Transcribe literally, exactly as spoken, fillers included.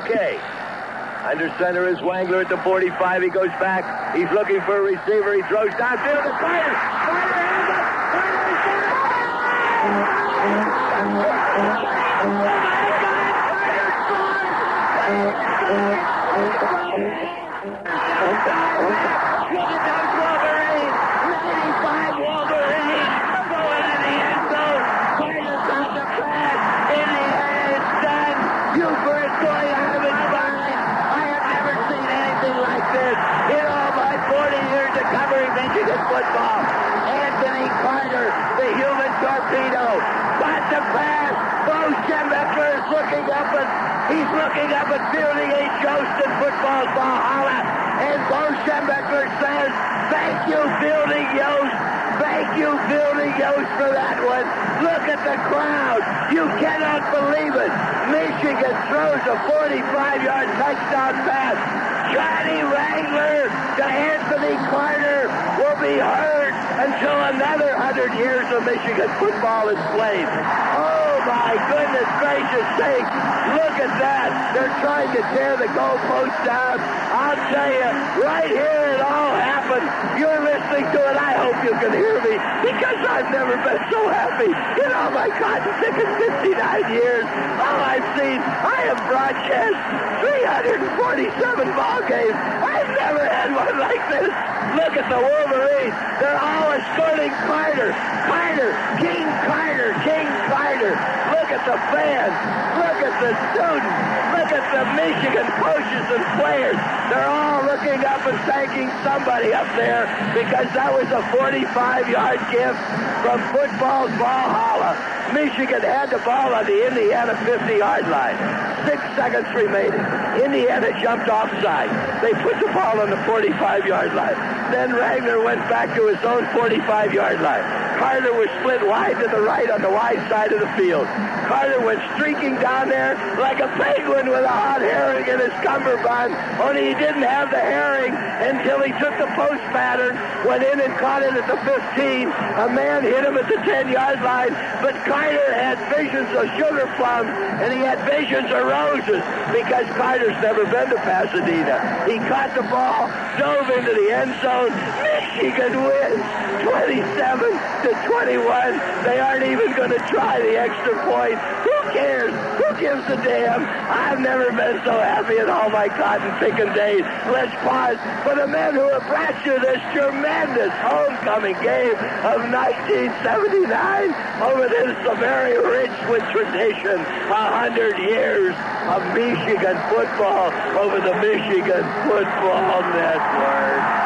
Okay. Under center is Wangler at the forty-five. He goes back. He's looking for a receiver. He throws downfield to Carter. Carter hands up. Carter is down. Look at those Wolverines. ninety-five Wolverines going in the end zone. Carter's on the pass. In the air, it's done. Buford going out of his mind. I have never seen anything like this in all my forty years of covering Michigan football. Anthony Carter, the human torpedo, caught the pass. Bo Schembechler is looking up at, he's looking up at Fielding H. Yost in football's Valhalla. And Bo Schembechler says, thank you, Fielding Yost. Thank you, Fielding Yost, for that one. Look at the crowd. You cannot believe it. Michigan throws a forty-five-yard touchdown pass. Johnny Wrangler to Anthony Carter will be heard until another hundred years of Michigan football is played. Oh, my goodness gracious sake. Look at that. They're trying to tear the goalpost down. I'll tell you, right here it all happened. You're listening to it. I hope you can hear me because I've never been so happy in all my cotton picking fifty-nine years. All I've seen, I have broadcast three hundred forty-seven ball games. I've never had one like this. Look at the Wolverines. They're all escorting Carter. Carter, King Carter, King Carter. Look at the fans. Look at the students. Look at the Michigan coaches and players. They're all looking up and thanking somebody up there because that was a forty-five-yard gift from football's Valhalla. Michigan had the ball on the Indiana fifty-yard line. Six seconds remaining. Indiana jumped offside. They put the ball on the forty-five-yard line. Then Wrangler went back to his own forty-five-yard line. Carter was split wide to the right on the wide side of the field. Carter went streaking down there like a penguin with a hot herring in his cummerbund, only he didn't have the herring until he took the post pattern, went in and caught it at the fifteen. A man hit him at the ten-yard line, but Carter had visions of sugar plums, and he had visions of roses because Carter's never been to Pasadena. He caught the ball, dove into the end zone. Michigan wins twenty-seven to twenty-one. They aren't even going to try the extra point. Who cares? Who gives a damn? I've never been so happy in all my cotton picking days. Let's pause for the men who have brought you this tremendous homecoming game of nineteen seventy-nine over this very rich with tradition. A hundred years of Michigan football over the Michigan Football Network.